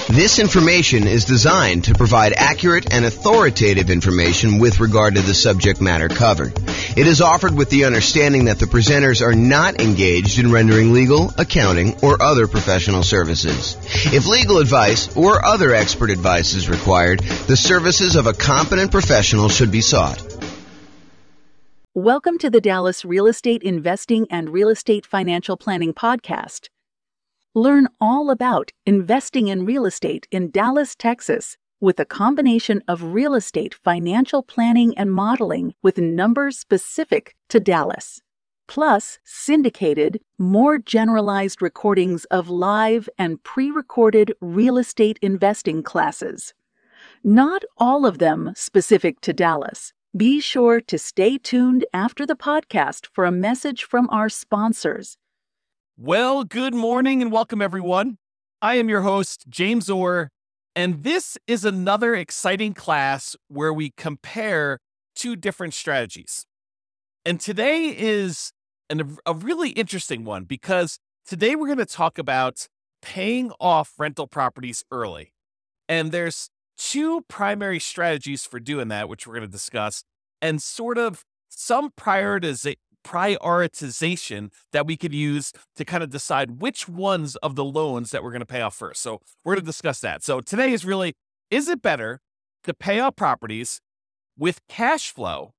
This information is designed to provide accurate and authoritative information with regard to the subject matter covered. It is offered with the understanding that the presenters are not engaged in rendering legal, accounting, or other professional services. If legal advice or other expert advice is required, the services of a competent professional should be sought. Welcome to the Dallas Real Estate Investing and Real Estate Financial Planning Podcast. Learn all about investing in real estate in Dallas, Texas, with a combination of real estate financial planning and modeling with numbers specific to Dallas, plus syndicated, more generalized recordings of live and pre-recorded real estate investing classes. Not all of them specific to Dallas. Be sure to stay tuned after the podcast for a message from our sponsors. Well, good morning and welcome, everyone. I am your host, James Orr, and this is another exciting class where we compare two different strategies. And today is a really interesting one because today we're going to talk about paying off rental properties early. And there's two primary strategies for doing that, which we're going to discuss, and sort of some prioritization that we could use to kind of decide which ones of the loans that we're going to pay off first. So we're going to discuss that. So today is really, is it better to pay off properties with cash flow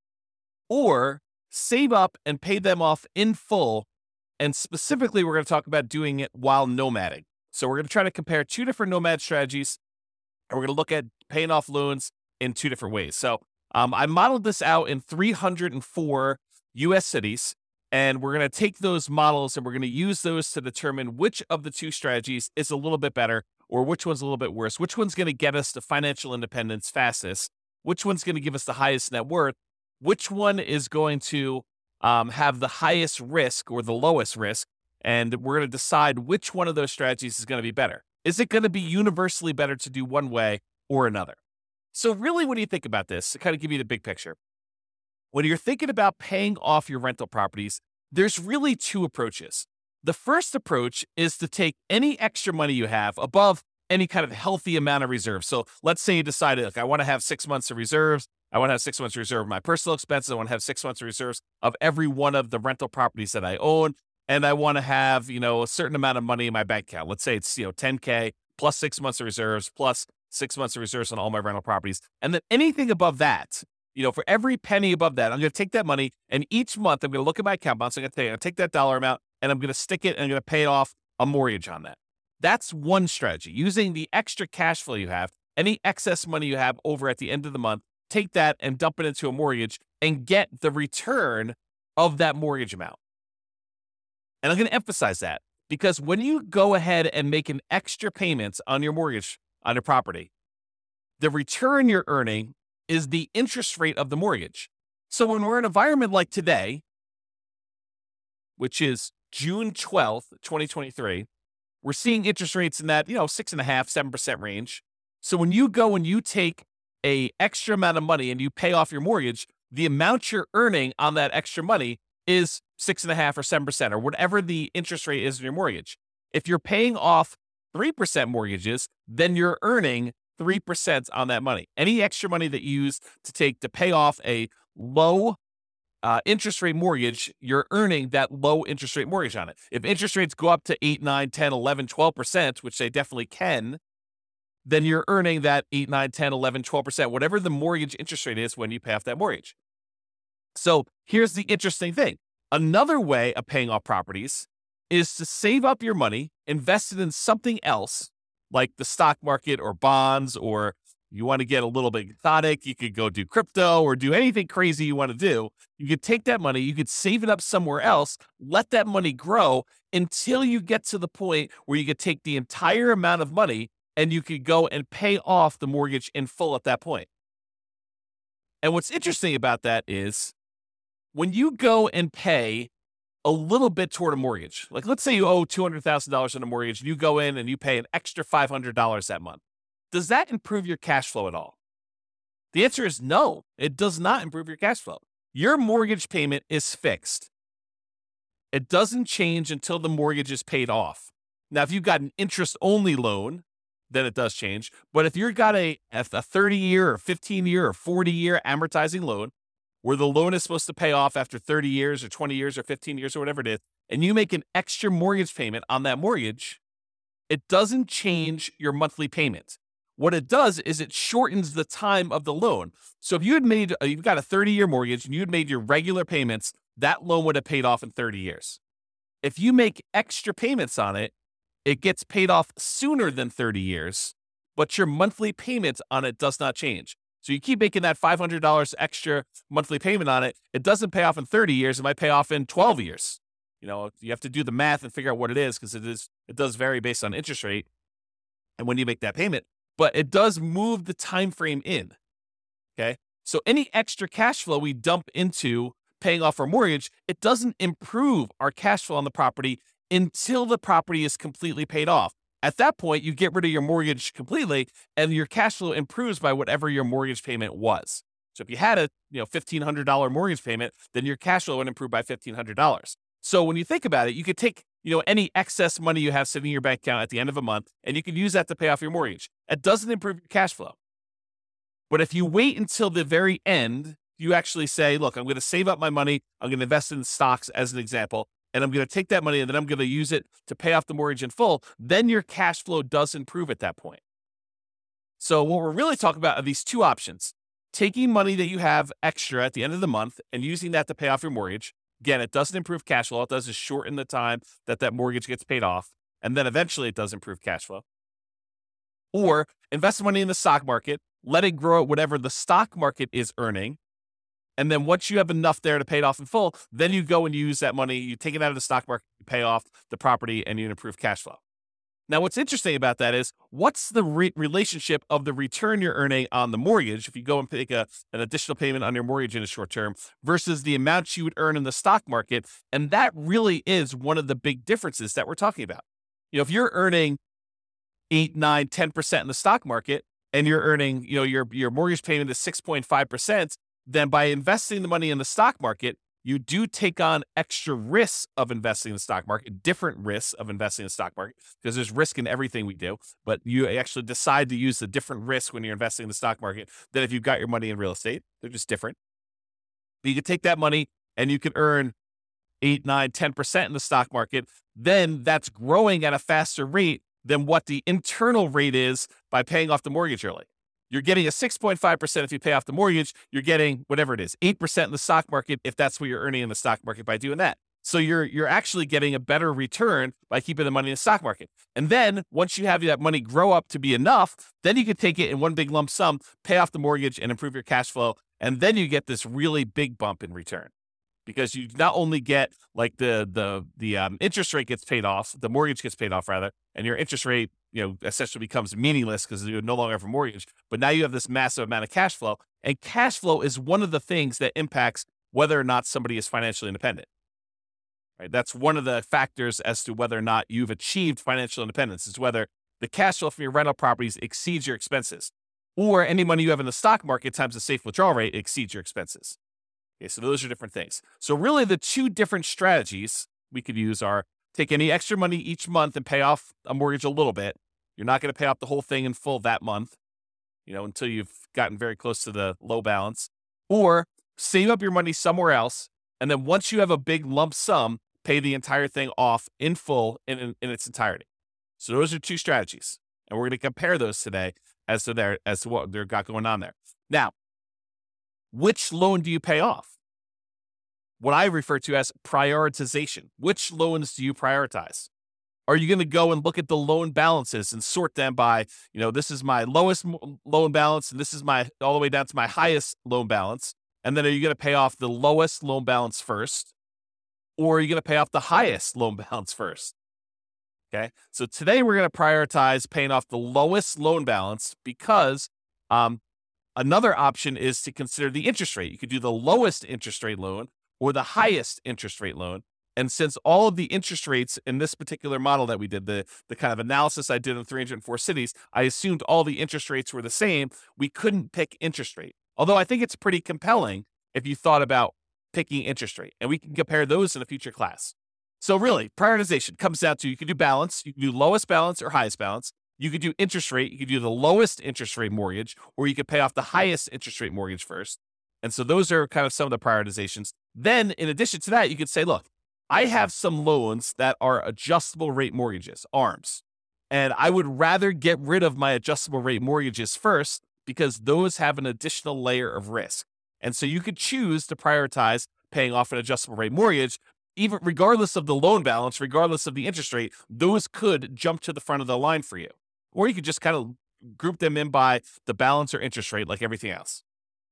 or save up and pay them off in full? And specifically, we're going to talk about doing it while nomading. So we're going to try to compare two different nomad strategies, and we're going to look at paying off loans in two different ways. So I modeled this out in 304 U.S. cities, and we're going to take those models and we're going to use those to determine which of the two strategies is a little bit better or which one's a little bit worse, which one's going to get us to financial independence fastest, which one's going to give us the highest net worth, which one is going to have the highest risk or the lowest risk, and we're going to decide which one of those strategies is going to be better. Is it going to be universally better to do one way or another? So really, when you think about this, to kind of give you the big picture, when you're thinking about paying off your rental properties, there's really two approaches. The first approach is to take any extra money you have above any kind of healthy amount of reserves. So let's say you decided, look, I want to have 6 months of reserves. I want to have 6 months of reserve of my personal expenses. I want to have 6 months of reserves of every one of the rental properties that I own. And I want to have, a certain amount of money in my bank account. Let's say it's, $10K plus 6 months of reserves plus 6 months of reserves on all my rental properties. And then anything above that, for every penny above that, I'm going to take that money, and each month I'm going to look at my account balance. I'm going to take that dollar amount, and I'm going to stick it, and I'm going to pay off a mortgage on that. That's one strategy. Using the extra cash flow you have, any excess money you have over at the end of the month, take that and dump it into a mortgage and get the return of that mortgage amount. And I'm going to emphasize that because when you go ahead and make an extra payment on your mortgage on your property, the return you're earning is the interest rate of the mortgage. So when we're in an environment like today, which is June 12th, 2023, we're seeing interest rates in that, 6.5%, 7% range. So when you go and you take a extra amount of money and you pay off your mortgage, the amount you're earning on that extra money is 6.5% or 7% or whatever the interest rate is in your mortgage. If you're paying off 3% mortgages, then you're earning 3% on that money. Any extra money that you use to pay off a low interest rate mortgage, you're earning that low interest rate mortgage on it. If interest rates go up to 8, 9, 10, 11, 12%, which they definitely can, then you're earning that 8, 9, 10, 11, 12%, whatever the mortgage interest rate is when you pay off that mortgage. So here's the interesting thing. Another way of paying off properties is to save up your money, invest it in something else, like the stock market or bonds, or you want to get a little bit exotic, you could go do crypto or do anything crazy you want to do. You could take that money, you could save it up somewhere else, let that money grow until you get to the point where you could take the entire amount of money and you could go and pay off the mortgage in full at that point. And what's interesting about that is when you go and pay a little bit toward a mortgage, like let's say you owe $200,000 on a mortgage and you go in and you pay an extra $500 that month. Does that improve your cash flow at all? The answer is no, it does not improve your cash flow. Your mortgage payment is fixed. It doesn't change until the mortgage is paid off. Now, if you've got an interest-only loan, then it does change. But if you've got a 30-year or 15-year or 40-year amortizing loan, where the loan is supposed to pay off after 30 years or 20 years or 15 years or whatever it is, and you make an extra mortgage payment on that mortgage, it doesn't change your monthly payment. What it does is it shortens the time of the loan. So if you've got a 30-year mortgage and you had made your regular payments, that loan would have paid off in 30 years. If you make extra payments on it, it gets paid off sooner than 30 years, but your monthly payment on it does not change. So you keep making that $500 extra monthly payment on it. It doesn't pay off in 30 years. It might pay off in 12 years. You have to do the math and figure out what it is, because it does vary based on interest rate and when you make that payment. But it does move the time frame in. Okay, so any extra cash flow we dump into paying off our mortgage, it doesn't improve our cash flow on the property until the property is completely paid off. At that point, you get rid of your mortgage completely, and your cash flow improves by whatever your mortgage payment was. So if you had a $1,500 mortgage payment, then your cash flow would improve by $1,500. So when you think about it, you could take any excess money you have sitting in your bank account at the end of a month, and you could use that to pay off your mortgage. It doesn't improve your cash flow. But if you wait until the very end, you actually say, look, I'm going to save up my money. I'm going to invest in stocks as an example, and I'm going to take that money and then I'm going to use it to pay off the mortgage in full. Then your cash flow does improve at that point. So what we're really talking about are these two options: taking money that you have extra at the end of the month and using that to pay off your mortgage. Again, it doesn't improve cash flow. All it does is shorten the time that mortgage gets paid off. And then eventually it does improve cash flow. Or invest money in the stock market, let it grow at whatever the stock market is earning. And then once you have enough there to pay it off in full, then you go and use that money, you take it out of the stock market, you pay off the property, and you improve cash flow. Now, what's interesting about that is, what's the relationship of the return you're earning on the mortgage if you go and take an additional payment on your mortgage in the short term versus the amount you would earn in the stock market? And that really is one of the big differences that we're talking about. If you're earning 8, 9, 10% in the stock market and you're earning, your mortgage payment is 6.5%, then by investing the money in the stock market, you do take on extra risks of investing in the stock market, different risks of investing in the stock market, because there's risk in everything we do, but you actually decide to use the different risks when you're investing in the stock market than if you've got your money in real estate. They're just different. But you could take that money and you could earn 8, 9, 10% in the stock market. Then that's growing at a faster rate than what the internal rate is by paying off the mortgage early. You're getting a 6.5% if you pay off the mortgage. You're getting whatever it is, 8% in the stock market if that's what you're earning in the stock market by doing that. So you're actually getting a better return by keeping the money in the stock market. And then once you have that money grow up to be enough, then you can take it in one big lump sum, pay off the mortgage, and improve your cash flow. And then you get this really big bump in return, because you not only get like the interest rate gets paid off, the mortgage gets paid off rather, and your interest rate essentially becomes meaningless because you no longer have a mortgage. But now you have this massive amount of cash flow, and cash flow is one of the things that impacts whether or not somebody is financially independent. Right? That's one of the factors as to whether or not you've achieved financial independence, is whether the cash flow from your rental properties exceeds your expenses, or any money you have in the stock market times the safe withdrawal rate exceeds your expenses. Okay, so those are different things. So really the two different strategies we could use are take any extra money each month and pay off a mortgage a little bit. You're not going to pay off the whole thing in full that month, until you've gotten very close to the low balance, or save up your money somewhere else. And then once you have a big lump sum, pay the entire thing off in full in its entirety. So those are two strategies. And we're going to compare those today as to what they've got going on there. Now, which loan do you pay off? What I refer to as prioritization. Which loans do you prioritize? Are you going to go and look at the loan balances and sort them by, this is my lowest loan balance and this is all the way down to my highest loan balance? And then are you going to pay off the lowest loan balance first? Or are you going to pay off the highest loan balance first? Okay. So today we're going to prioritize paying off the lowest loan balance, because another option is to consider the interest rate. You could do the lowest interest rate loan or the highest interest rate loan. And since all of the interest rates in this particular model that we did, the kind of analysis I did in 304 cities, I assumed all the interest rates were the same. We couldn't pick interest rate. Although I think it's pretty compelling if you thought about picking interest rate. And we can compare those in a future class. So really, prioritization comes down to, you can do balance. You can do lowest balance or highest balance. You could do interest rate. You could do the lowest interest rate mortgage, or you could pay off the highest interest rate mortgage first. And so those are kind of some of the prioritizations. Then in addition to that, you could say, look, I have some loans that are adjustable rate mortgages, ARMs. And I would rather get rid of my adjustable rate mortgages first because those have an additional layer of risk. And so you could choose to prioritize paying off an adjustable rate mortgage, even regardless of the loan balance, regardless of the interest rate. Those could jump to the front of the line for you. Or you could just kind of group them in by the balance or interest rate like everything else.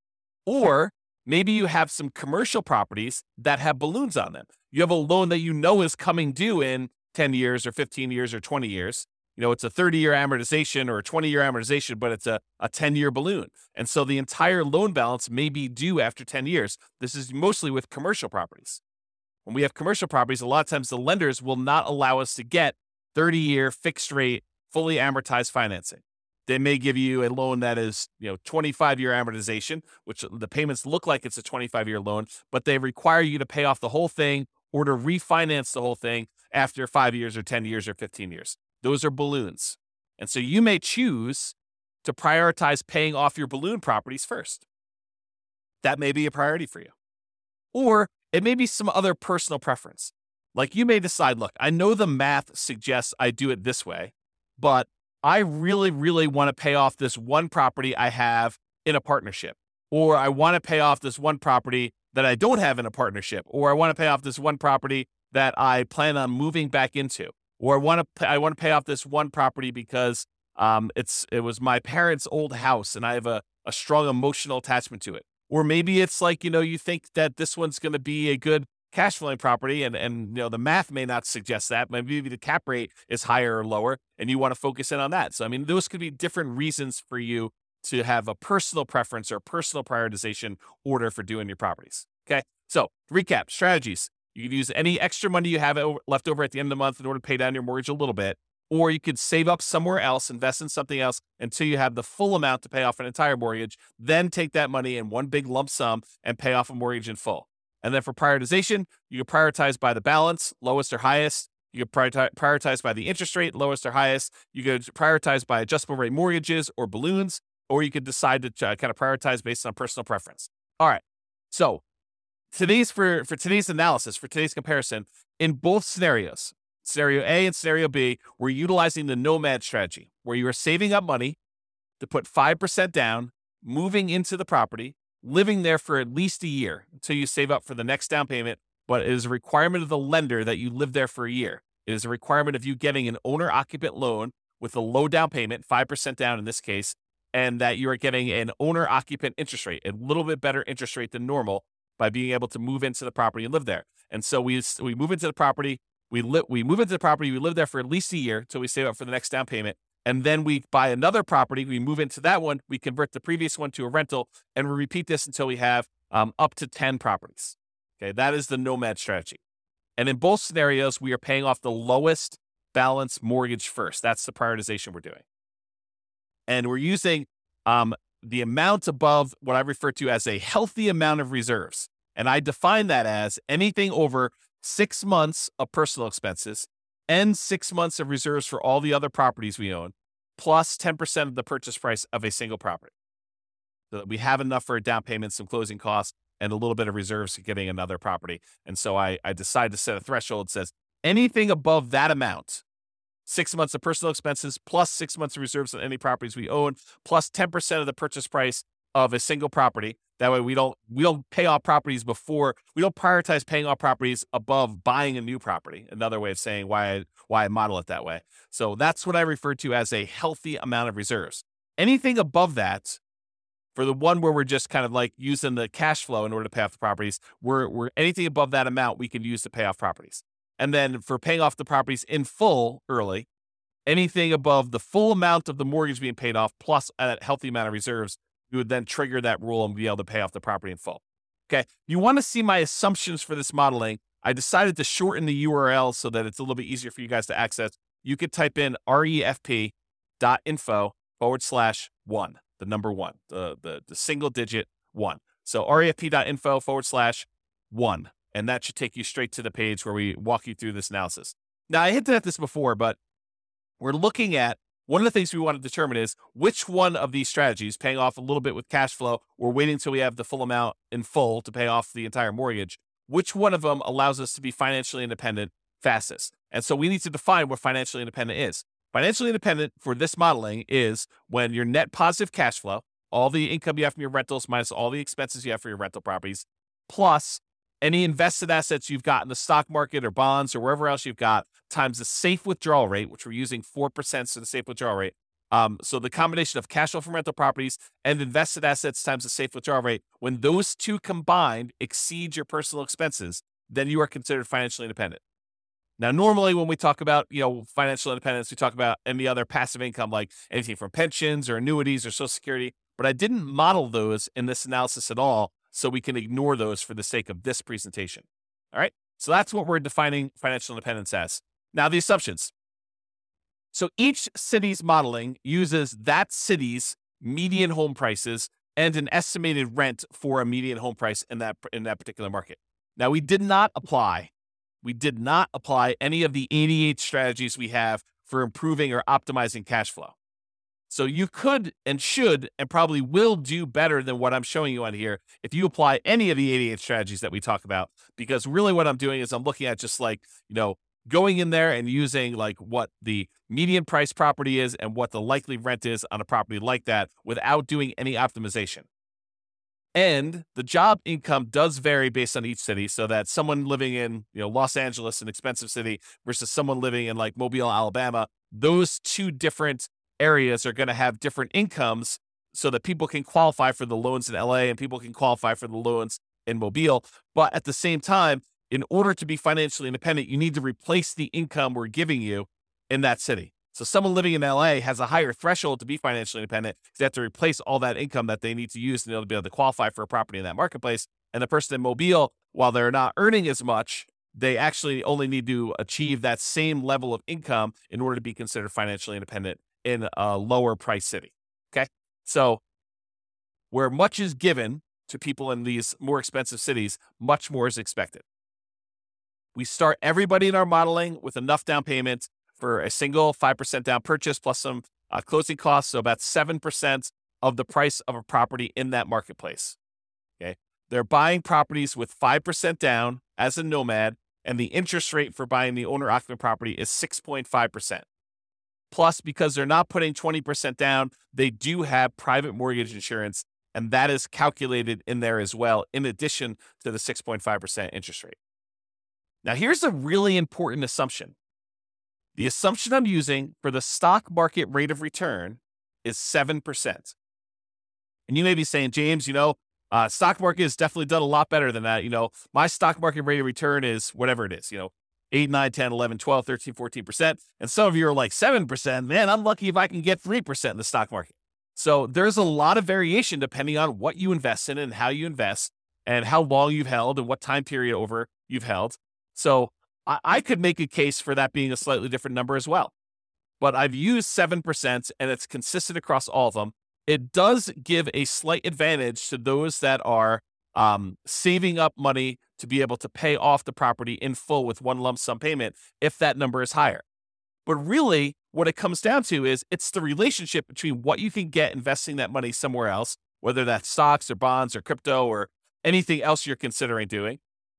Or maybe you have some commercial properties that have balloons on them. You have a loan that you know is coming due in 10 years or 15 years or 20 years. You know, it's a 30-year amortization or a 20-year amortization, but it's a 10-year balloon. And so the entire loan balance may be due after 10 years. This is mostly with commercial properties. When we have commercial properties, a lot of times the lenders will not allow us to get 30-year fixed rate, fully amortized financing. They may give you a loan that is, 25-year amortization, which the payments look like it's a 25-year loan, but they require you to pay off the whole thing or to refinance the whole thing after 5 years or 10 years or 15 years. Those are balloons. And so you may choose to prioritize paying off your balloon properties first. That may be a priority for you. Or it may be some other personal preference. Like you may decide, look, I know the math suggests I do it this way, but I really, really want to pay off this one property I have in a partnership. Or I want to pay off this one property that I don't have in a partnership. Or I want to pay off this one property that I plan on moving back into. Or I want to pay off this one property because it was my parents' old house and I have a strong emotional attachment to it. Or maybe it's like, you think that this one's going to be a good cash flowing property and the math may not suggest that. Maybe the cap rate is higher or lower and you want to focus in on that. So, those could be different reasons for you to have a personal preference or personal prioritization order for doing your properties. Okay. So recap strategies. You could use any extra money you have left over at the end of the month in order to pay down your mortgage a little bit, or you could save up somewhere else, invest in something else until you have the full amount to pay off an entire mortgage, then take that money in one big lump sum and pay off a mortgage in full. And then for prioritization, you can prioritize by the balance, lowest or highest. You can prioritize by the interest rate, lowest or highest. You could prioritize by adjustable rate mortgages or balloons, or you could decide to kind of prioritize based on personal preference. All right. So for today's analysis, for today's comparison, in both scenarios, scenario A and scenario B, we're utilizing the nomad strategy, where you are saving up money to put 5% down, moving into the property, living there for at least a year until you save up for the next down payment, but it is a requirement of the lender that you live there for a year. It is a requirement of you getting an owner-occupant loan with a low down payment, 5% down in this case, and that you are getting an owner-occupant interest rate, a little bit better interest rate than normal by being able to move into the property and live there. And so we move into the property, we move into the property, we live there for at least a year until we save up for the next down payment. And then we buy another property, we move into that one, we convert the previous one to a rental, and we repeat this until we have up to 10 properties. Okay, that is the nomad strategy. And in both scenarios, we are paying off the lowest balance mortgage first. That's the prioritization we're doing. And we're using the amount above what I refer to as a healthy amount of reserves. And I define that as anything over 6 months of personal expenses and 6 months of reserves for all the other properties we own, plus 10% of the purchase price of a single property. So that we have enough for a down payment, some closing costs, and a little bit of reserves for getting another property. And so I decided to set a threshold that says anything above that amount, 6 months of personal expenses, plus 6 months of reserves on any properties we own, plus 10% of the purchase price of a single property. That way we don't pay off properties before, we don't prioritize paying off properties above buying a new property. Another way of saying why I model it that way. So that's what I refer to as a healthy amount of reserves. Anything above that, for the one where we're just kind of like using the cash flow in order to pay off the properties, we're anything above that amount we can use to pay off properties. And then for paying off the properties in full early, anything above the full amount of the mortgage being paid off plus a healthy amount of reserves, you would then trigger that rule and be able to pay off the property in full. Okay. You want to see my assumptions for this modeling. I decided to shorten the URL so that it's a little bit easier for you guys to access. You could type in refp.info/1, the number one, the single digit 1. So refp.info/1. And that should take you straight to the page where we walk you through this analysis. Now, I hinted at this before, but we're looking at one of the things we want to determine is which one of these strategies, paying off a little bit with cash flow or waiting until we have the full amount in full to pay off the entire mortgage, which one of them allows us to be financially independent fastest? And so we need to define what financially independent is. Financially independent for this modeling is when your net positive cash flow, all the income you have from your rentals minus all the expenses you have for your rental properties, plus any invested assets you've got in the stock market or bonds or wherever else you've got, times the safe withdrawal rate, which we're using 4% to the safe withdrawal rate. So the combination of cash flow from rental properties and invested assets times the safe withdrawal rate, when those two combined exceed your personal expenses, then you are considered financially independent. Now, normally when we talk about, financial independence, we talk about any other passive income, like anything from pensions or annuities or Social Security, but I didn't model those in this analysis at all, so we can ignore those for the sake of this presentation. All right. So that's what we're defining financial independence as. Now, the assumptions. So each city's modeling uses that city's median home prices and an estimated rent for a median home price in that particular market. Now, we did not apply any of the 88 strategies we have for improving or optimizing cash flow. So you could and should and probably will do better than what I'm showing you on here if you apply any of the 88 strategies that we talk about, because really what I'm doing is I'm looking at just going in there and using what the median price property is and what the likely rent is on a property like that without doing any optimization. And the job income does vary based on each city, so that someone living in Los Angeles, an expensive city, versus someone living in Mobile, Alabama, those two different areas are going to have different incomes so that people can qualify for the loans in LA and people can qualify for the loans in Mobile. But at the same time, in order to be financially independent, you need to replace the income we're giving you in that city. So someone living in LA has a higher threshold to be financially independent because they have to replace all that income that they need to use to be able to qualify for a property in that marketplace. And the person in Mobile, while they're not earning as much, they actually only need to achieve that same level of income in order to be considered financially independent in a lower price city. Okay. So where much is given to people in these more expensive cities, much more is expected. We start everybody in our modeling with enough down payment for a single 5% down purchase plus some closing costs. So about 7% of the price of a property in that marketplace. Okay. They're buying properties with 5% down as a nomad, and the interest rate for buying the owner occupant property is 6.5%. Plus, because they're not putting 20% down, they do have private mortgage insurance, and that is calculated in there as well, in addition to the 6.5% interest rate. Now, here's a really important assumption. The assumption I'm using for the stock market rate of return is 7%. And you may be saying, James, stock market has definitely done a lot better than that. My stock market rate of return is whatever it is, 8, 9, 10, 11, 12, 13, 14%. And some of you are like 7%. Man, I'm lucky if I can get 3% in the stock market. So there's a lot of variation depending on what you invest in and how you invest and how long you've held and what time period over you've held. So I could make a case for that being a slightly different number as well. But I've used 7% and it's consistent across all of them. It does give a slight advantage to those that are saving up money to be able to pay off the property in full with one lump sum payment if that number is higher. But really, what it comes down to is it's the relationship between what you can get investing that money somewhere else, whether that's stocks or bonds or crypto or anything else you're considering doing,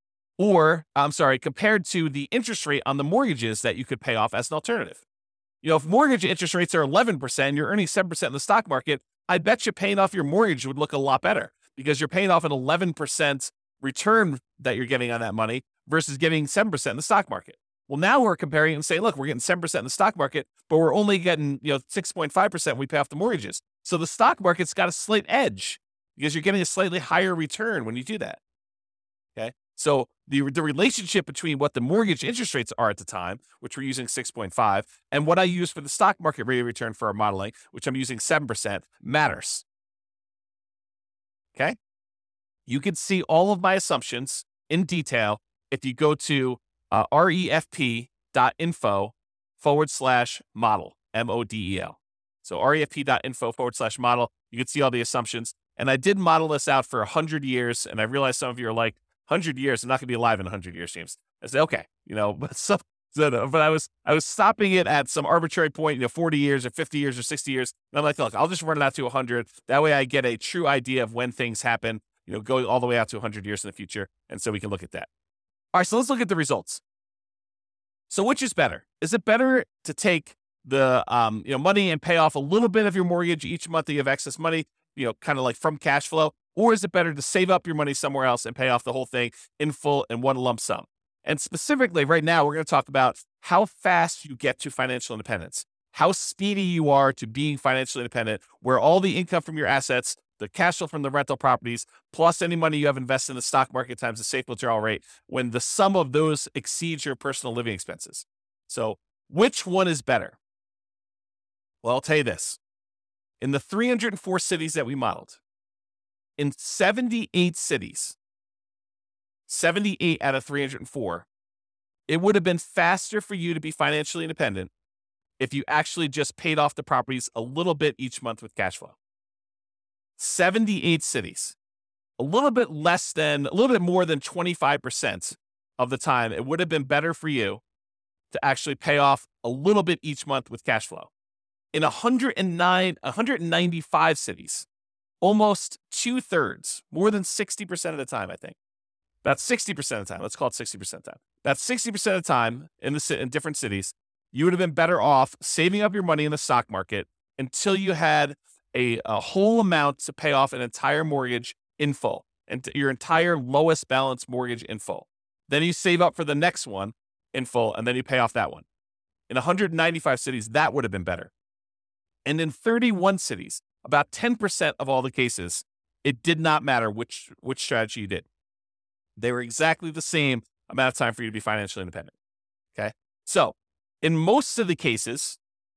compared to the interest rate on the mortgages that you could pay off as an alternative. If mortgage interest rates are 11%, you're earning 7% in the stock market, I bet you paying off your mortgage would look a lot better because you're paying off an 11% return that you're getting on that money versus getting 7% in the stock market. Well, now we're comparing and saying, look, we're getting 7% in the stock market, but we're only getting 6.5% when we pay off the mortgages. So the stock market's got a slight edge because you're getting a slightly higher return when you do that. Okay. So the relationship between what the mortgage interest rates are at the time, which we're using 6.5, and what I use for the stock market rate of return for our modeling, which I'm using 7%, matters. Okay. You can see all of my assumptions in detail if you go to refp.info/model, MODEL. So refp.info/model. You can see all the assumptions. And I did model this out for 100 years. And I realize some of you are like, 100 years, I'm not going to be alive in 100 years, James. I said, okay, but But I was stopping it at some arbitrary point, 40 years or 50 years or 60 years. And I'm like, look, I'll just run it out to 100. That way I get a true idea of when things happen, going all the way out to 100 years in the future. And so we can look at that. All right, so let's look at the results. So which is better? Is it better to take the money and pay off a little bit of your mortgage each month that you have excess money, kind of like from cash flow? Or is it better to save up your money somewhere else and pay off the whole thing in full in one lump sum? And specifically right now, we're going to talk about how fast you get to financial independence, how speedy you are to being financially independent, where all the income from your assets, the cash flow from the rental properties, plus any money you have invested in the stock market times the safe withdrawal rate, when the sum of those exceeds your personal living expenses. So which one is better? Well, I'll tell you this. In the 304 cities that we modeled, in 78 cities, 78 out of 304, it would have been faster for you to be financially independent if you actually just paid off the properties a little bit each month with cash flow. 78 cities, a little bit more than 25% of the time, it would have been better for you to actually pay off a little bit each month with cash flow. In 195 cities, almost 2/3, more than 60% of the time, I think. About 60% of the time, let's call it 60% of the time. About 60% of the time in different cities, you would have been better off saving up your money in the stock market until you had a whole amount to pay off an entire mortgage in full, and your entire lowest balance mortgage in full. Then you save up for the next one in full, and then you pay off that one. In 195 cities, that would have been better. And in 31 cities, about 10% of all the cases, it did not matter which strategy you did. They were exactly the same amount of time for you to be financially independent. Okay. So in most of the cases,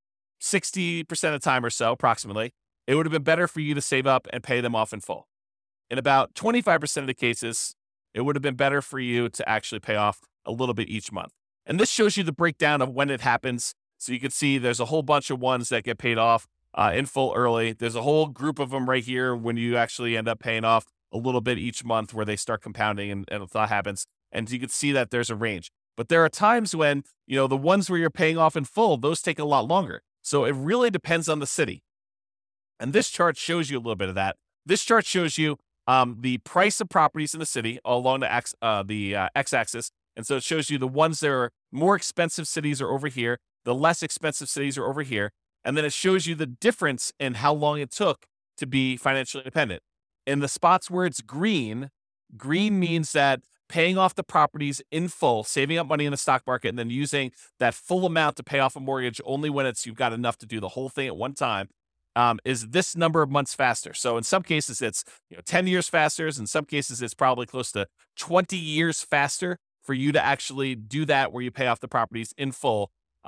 60% of the time or so, approximately, it would have been better for you to save up and pay them off in full. In about 25% of the cases, it would have been better for you to actually pay off a little bit each month. And this shows you the breakdown of when it happens. So you can see there's a whole bunch of ones that get paid off in full early. There's a whole group of them right here when you actually end up paying off a little bit each month where they start compounding and that happens. And you can see that there's a range. But there are times when, the ones where you're paying off in full, those take a lot longer. So it really depends on the city. And this chart shows you a little bit of that. This chart shows you the price of properties in the city along the x-axis. And so it shows you the ones that are more expensive cities are over here. The less expensive cities are over here. And then it shows you the difference in how long it took to be financially independent. In the spots where it's green means that paying off the properties in full, saving up money in the stock market, and then using that full amount to pay off a mortgage only when you've got enough to do the whole thing at one time, is this number of months faster. So in some cases, it's 10 years faster. In some cases, it's probably close to 20 years faster for you to actually do that where you pay off the properties in full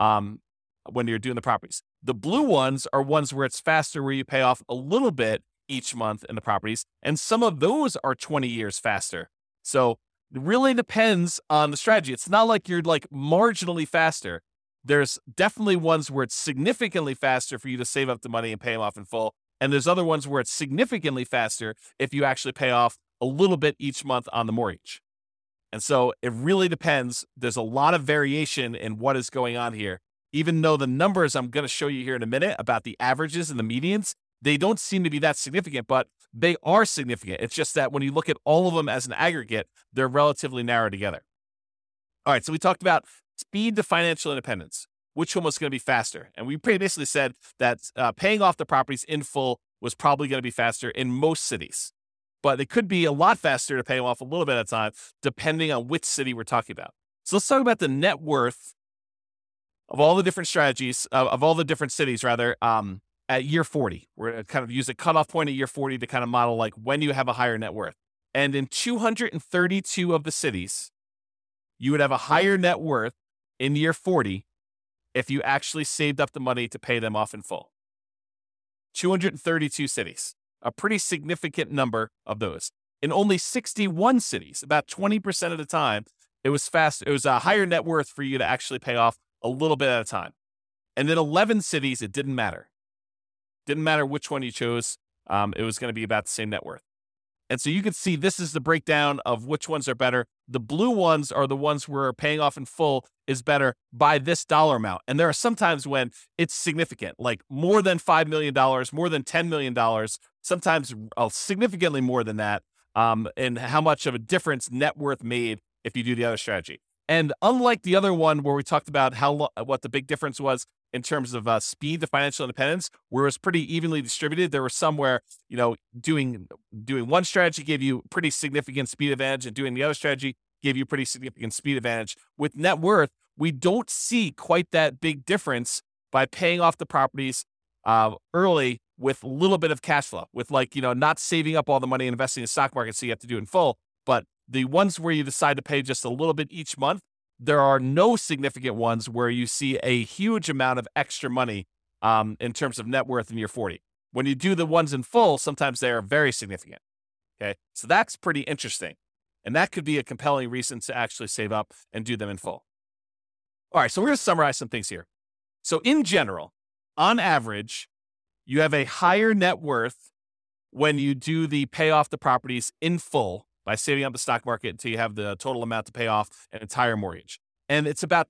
when you're doing the properties. The blue ones are ones where it's faster, where you pay off a little bit each month in the properties. And some of those are 20 years faster. So it really depends on the strategy. It's not like you're like marginally faster. There's definitely ones where it's significantly faster for you to save up the money and pay them off in full. And there's other ones where it's significantly faster if you actually pay off a little bit each month on the mortgage. And so it really depends. There's a lot of variation in what is going on here. Even though the numbers I'm going to show you here in a minute about the averages and the medians, they don't seem to be that significant, but they are significant. It's just that when you look at all of them as an aggregate, they're relatively narrow together. All right, so we talked about speed to financial independence. Which one was going to be faster? And we basically said that paying off the properties in full was probably going to be faster in most cities. But it could be a lot faster to pay them off a little bit at a time, depending on which city we're talking about. So let's talk about the net worth of all the different strategies, of all the different cities, rather, at year 40. We're going to kind of use a cutoff point at year 40 to kind of model like when you have a higher net worth. And in 232 of the cities, you would have a higher net worth in year 40 if you actually saved up the money to pay them off in full. 232 cities, a pretty significant number of those. In only 61 cities, about 20% of the time, it was a higher net worth for you to actually pay off a little bit at a time. And in 11 cities, it didn't matter. Didn't matter which one you chose. It was going to be about the same net worth. And so you can see this is the breakdown of which ones are better. The blue ones are the ones where paying off in full is better by this dollar amount. And there are some times when it's significant, like more than $5 million, more than $10 million, sometimes significantly more than that, and how much of a difference net worth made if you do the other strategy. And unlike the other one where we talked about what the big difference was in terms of speed to financial independence, where it was pretty evenly distributed, there were some where, doing one strategy gave you pretty significant speed advantage and doing the other strategy gave you pretty significant speed advantage. With net worth, we don't see quite that big difference by paying off the properties early with a little bit of cash flow, with not saving up all the money and investing in the stock market so you have to do it in full. But the ones where you decide to pay just a little bit each month, there are no significant ones where you see a huge amount of extra money in terms of net worth in year 40. When you do the ones in full, sometimes they are very significant. Okay, so that's pretty interesting. And that could be a compelling reason to actually save up and do them in full. All right, so we're going to summarize some things here. So in general, on average, you have a higher net worth when you do the pay off the properties in full by saving up the stock market until you have the total amount to pay off an entire mortgage. And it's about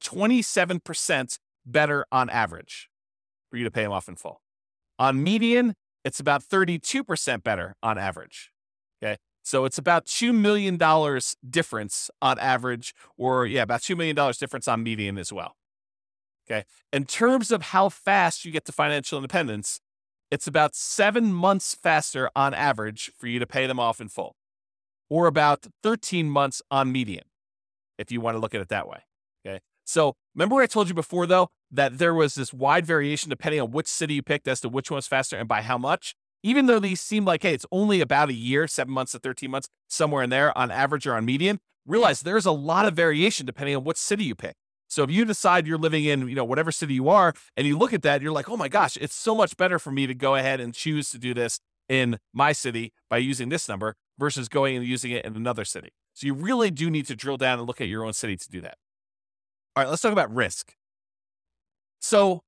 27% better on average for you to pay them off in full. On median, it's about 32% better on average. Okay. So it's about $2 million difference on average, or about $2 million difference on median as well. Okay. In terms of how fast you get to financial independence, it's about 7 months faster on average for you to pay them off in full, or about 13 months on median, if you want to look at it that way. Okay. So remember what I told you before, though, that there was this wide variation depending on which city you picked as to which one's faster and by how much? Even though these seem like, hey, it's only about a year, 7 months to 13 months, somewhere in there on average or on median, realize there's a lot of variation depending on what city you pick. So if you decide you're living in, whatever city you are, and you look at that, you're like, oh my gosh, it's so much better for me to go ahead and choose to do this in my city by using this number versus going and using it in another city. So you really do need to drill down and look at your own city to do that. All right, let's talk about risk. So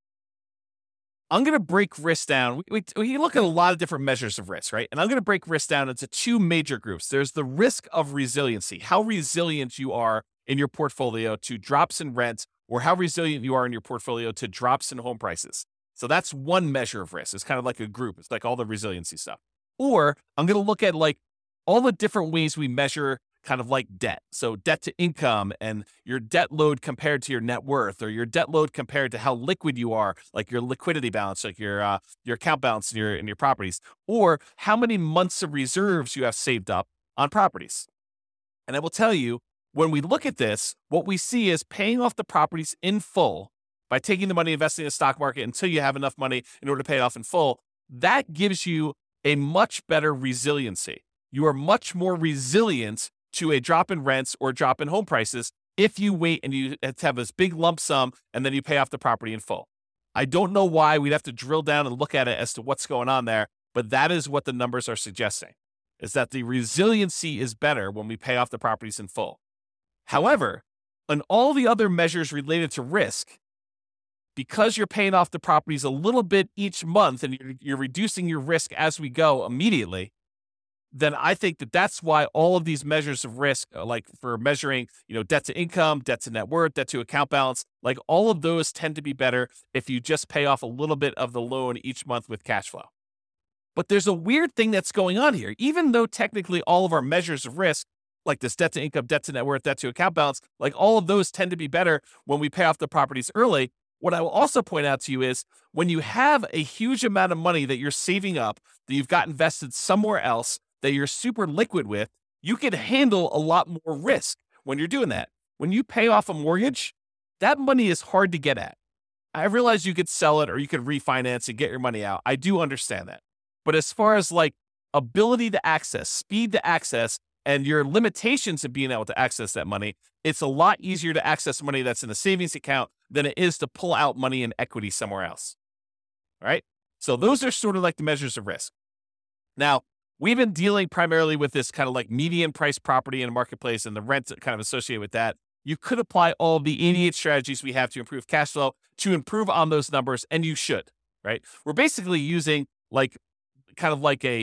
I'm going to break risk down. We look at a lot of different measures of risk, right? And I'm going to break risk down into two major groups. There's the risk of resiliency, how resilient you are in your portfolio to drops in rent, or how resilient you are in your portfolio to drops in home prices. So that's one measure of risk. It's kind of like a group. It's like all the resiliency stuff. Or I'm going to look at like all the different ways we measure kind of like debt. So debt to income and your debt load compared to your net worth, or your debt load compared to how liquid you are, like your liquidity balance, like your account balance in your properties, or how many months of reserves you have saved up on properties. And I will tell you, when we look at this, what we see is paying off the properties in full by taking the money, investing in the stock market until you have enough money in order to pay it off in full. That gives you a much better resiliency. You are much more resilient to a drop in rents or drop in home prices if you wait and you have this big lump sum and then you pay off the property in full. I don't know why. We'd have to drill down and look at it as to what's going on there, but that is what the numbers are suggesting, is that the resiliency is better when we pay off the properties in full. However, on all the other measures related to risk, because you're paying off the properties a little bit each month and you're reducing your risk as we go immediately, then I think that's why all of these measures of risk, like for measuring, debt to income, debt to net worth, debt to account balance, like all of those tend to be better if you just pay off a little bit of the loan each month with cash flow. But there's a weird thing that's going on here. Even though technically all of our measures of risk, like this debt to income, debt to net worth, debt to account balance, like all of those tend to be better when we pay off the properties early. What I will also point out to you is when you have a huge amount of money that you're saving up, that you've got invested somewhere else, that you're super liquid with, you can handle a lot more risk when you're doing that. When you pay off a mortgage, that money is hard to get at. I realize you could sell it or you could refinance and get your money out. I do understand that. But as far as like ability to access, speed to access, and your limitations of being able to access that money, it's a lot easier to access money that's in a savings account than it is to pull out money in equity somewhere else. All right? So those are sort of like the measures of risk. Now, we've been dealing primarily with this kind of like median price property in a marketplace and the rent kind of associated with that. You could apply all the 88 strategies we have to improve cash flow to improve on those numbers, and you should, right? We're basically using like kind of like a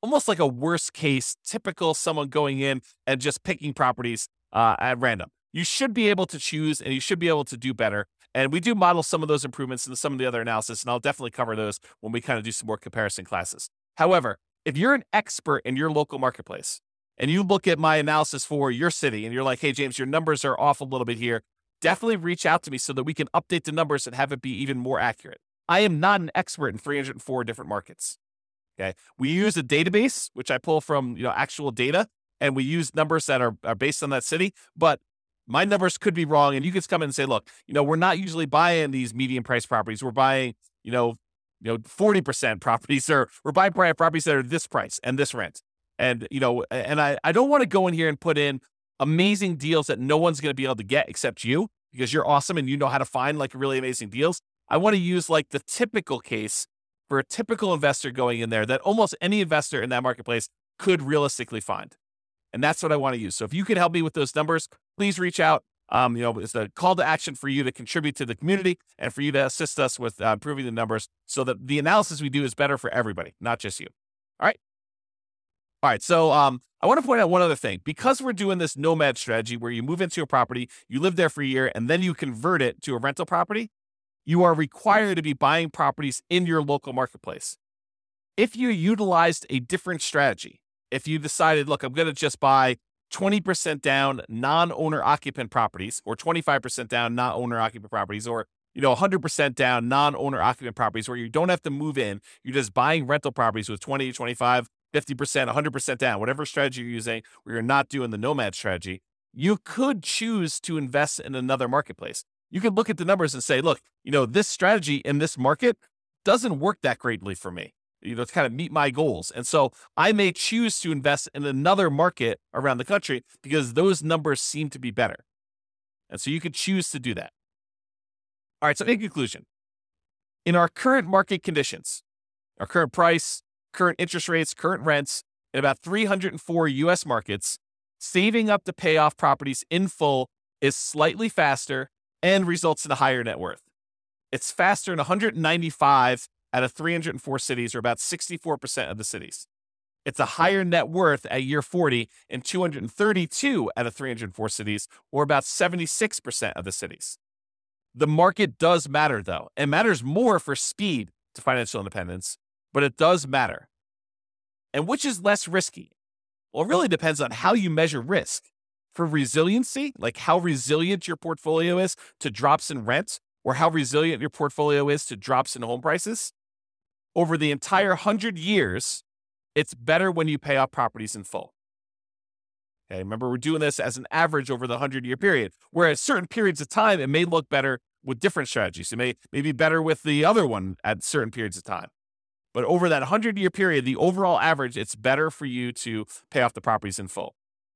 almost like a worst case, typical someone going in and just picking properties at random. You should be able to choose and you should be able to do better. And we do model some of those improvements in some of the other analysis, and I'll definitely cover those when we kind of do some more comparison classes. However, if you're an expert in your local marketplace and you look at my analysis for your city and you're like, hey, James, your numbers are off a little bit here, definitely reach out to me so that we can update the numbers and have it be even more accurate. I am not an expert in 304 different markets. Okay. We use a database, which I pull from, actual data, and we use numbers that are based on that city, but my numbers could be wrong. And you can come in and say, look, we're not usually buying these medium price properties. We're buying, 40% properties, or we're buying properties that are this price and this rent. And, I don't want to go in here and put in amazing deals that no one's going to be able to get except you, because you're awesome and you know how to find like really amazing deals. I want to use like the typical case for a typical investor going in there that almost any investor in that marketplace could realistically find. And that's what I want to use. So if you could help me with those numbers, please reach out. It's a call to action for you to contribute to the community and for you to assist us with improving the numbers so that the analysis we do is better for everybody, not just you. All right. So I want to point out one other thing. Because we're doing this nomad strategy where you move into a property, you live there for a year, and then you convert it to a rental property, you are required to be buying properties in your local marketplace. If you utilized a different strategy, if you decided, look, I'm going to just buy 20% down non-owner occupant properties, or 25% down non-owner occupant properties, or 100% down non-owner occupant properties where you don't have to move in, you're just buying rental properties with 20, 25, 50%, 100% down, whatever strategy you're using, where you're not doing the nomad strategy, you could choose to invest in another marketplace. You could look at the numbers and say, look, this strategy in this market doesn't work that greatly for me, to kind of meet my goals. And so I may choose to invest in another market around the country because those numbers seem to be better. And so you could choose to do that. All right. So in conclusion, in our current market conditions, our current price, current interest rates, current rents, in about 304 U.S. markets, saving up to pay off properties in full is slightly faster and results in a higher net worth. It's faster in 195 out of 304 cities, or about 64% of the cities. It's a higher net worth at year 40 in 232 out of 304 cities, or about 76% of the cities. The market does matter, though. It matters more for speed to financial independence, but it does matter. And which is less risky? Well, it really depends on how you measure risk. For resiliency, like how resilient your portfolio is to drops in rent, or how resilient your portfolio is to drops in home prices, over the entire 100 years, it's better when you pay off properties in full. Okay, remember, we're doing this as an average over the 100-year period, where at certain periods of time, it may look better with different strategies. It may be better with the other one at certain periods of time. But over that 100-year period, the overall average, it's better for you to pay off the properties in full.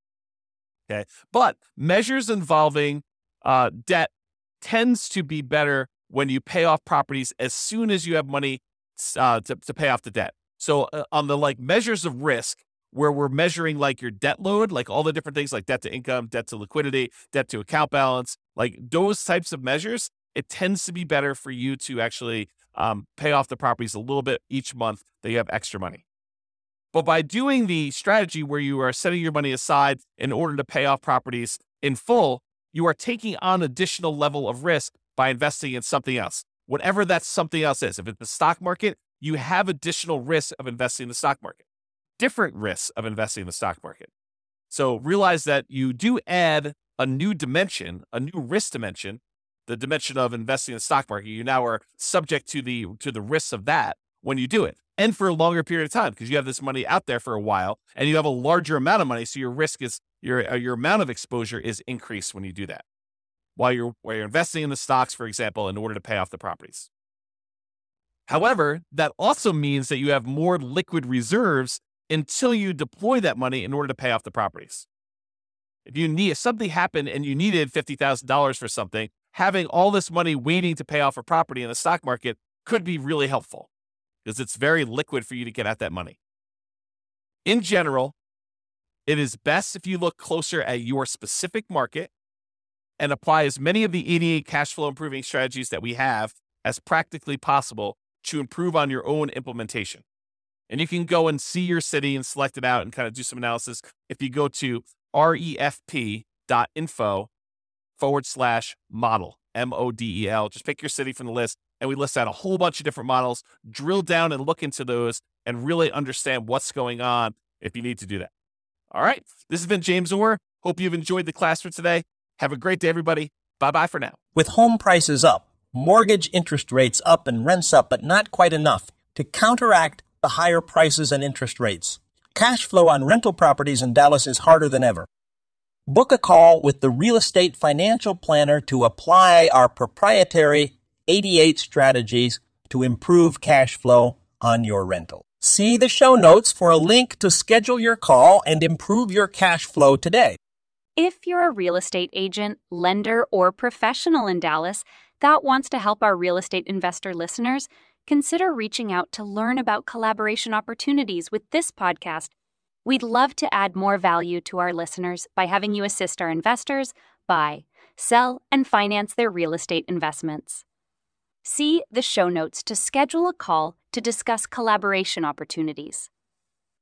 Okay, but measures involving debt tends to be better when you pay off properties as soon as you have money to pay off the debt. So on the measures of risk, where we're measuring your debt load, all the different things like debt to income, debt to liquidity, debt to account balance, those types of measures, it tends to be better for you to actually pay off the properties a little bit each month that you have extra money. But by doing the strategy where you are setting your money aside in order to pay off properties in full, you are taking on additional level of risk by investing in something else, whatever that something else is. If it's the stock market, you have additional risks of investing in the stock market, different risks of investing in the stock market. So realize that you do add a new dimension, a new risk dimension, the dimension of investing in the stock market. You now are subject to the risks of that when you do it, and for a longer period of time, because you have this money out there for a while and you have a larger amount of money. So your risk is your amount of exposure is increased when you do that while you're investing in the stocks, for example, in order to pay off the properties. However, that also means that you have more liquid reserves until you deploy that money in order to pay off the properties. If something happened and you needed $50,000 for something, having all this money waiting to pay off a property in the stock market could be really helpful, because it's very liquid for you to get at that money. In general, it is best if you look closer at your specific market and apply as many of the 88 cash flow improving strategies that we have as practically possible to improve on your own implementation. And you can go and see your city and select it out and kind of do some analysis. If you go to refp.info/model, MODEL, just pick your city from the list. And we list out a whole bunch of different models, drill down and look into those and really understand what's going on if you need to do that. All right. This has been James Orr. Hope you've enjoyed the class for today. Have a great day, everybody. Bye-bye for now. With home prices up, mortgage interest rates up, and rents up, but not quite enough to counteract the higher prices and interest rates, cash flow on rental properties in Dallas is harder than ever. Book a call with the Real Estate Financial Planner to apply our proprietary 88 strategies to improve cash flow on your rental. See the show notes for a link to schedule your call and improve your cash flow today. If you're a real estate agent, lender, or professional in Dallas that wants to help our real estate investor listeners, consider reaching out to learn about collaboration opportunities with this podcast. We'd love to add more value to our listeners by having you assist our investors buy, sell, and finance their real estate investments. See the show notes to schedule a call to discuss collaboration opportunities.